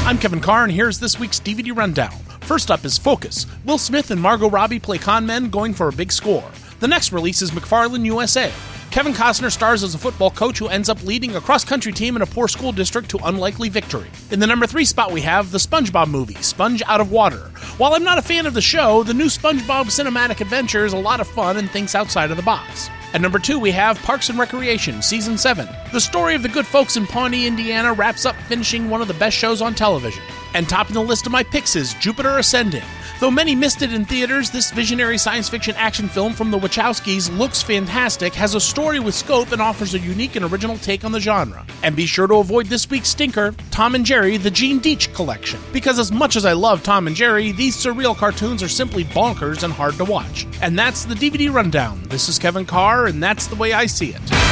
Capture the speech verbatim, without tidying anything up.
I'm Kevin Carr, and here's this week's D V D rundown. First up is Focus. Will Smith and Margot Robbie play con men going for a big score. The next release is McFarlane U S A. Kevin Costner stars as a football coach who ends up leading a cross-country team in a poor school district to unlikely victory. In the number three spot we have the SpongeBob movie, Sponge Out of Water. While I'm not a fan of the show, the new SpongeBob cinematic adventure is a lot of fun and thinks outside of the box. At number two, we have Parks and Recreation, Season seven. The story of the good folks in Pawnee, Indiana wraps up finishing one of the best shows on television. And topping the list of my picks is Jupiter Ascending. Though many missed it in theaters, this visionary science fiction action film from the Wachowskis looks fantastic, has a story with scope, and offers a unique and original take on the genre. And be sure to avoid this week's stinker, Tom and Jerry, the Gene Deitch Collection. Because as much as I love Tom and Jerry, these surreal cartoons are simply bonkers and hard to watch. And that's the D V D rundown. This is Kevin Carr, and that's the way I see it.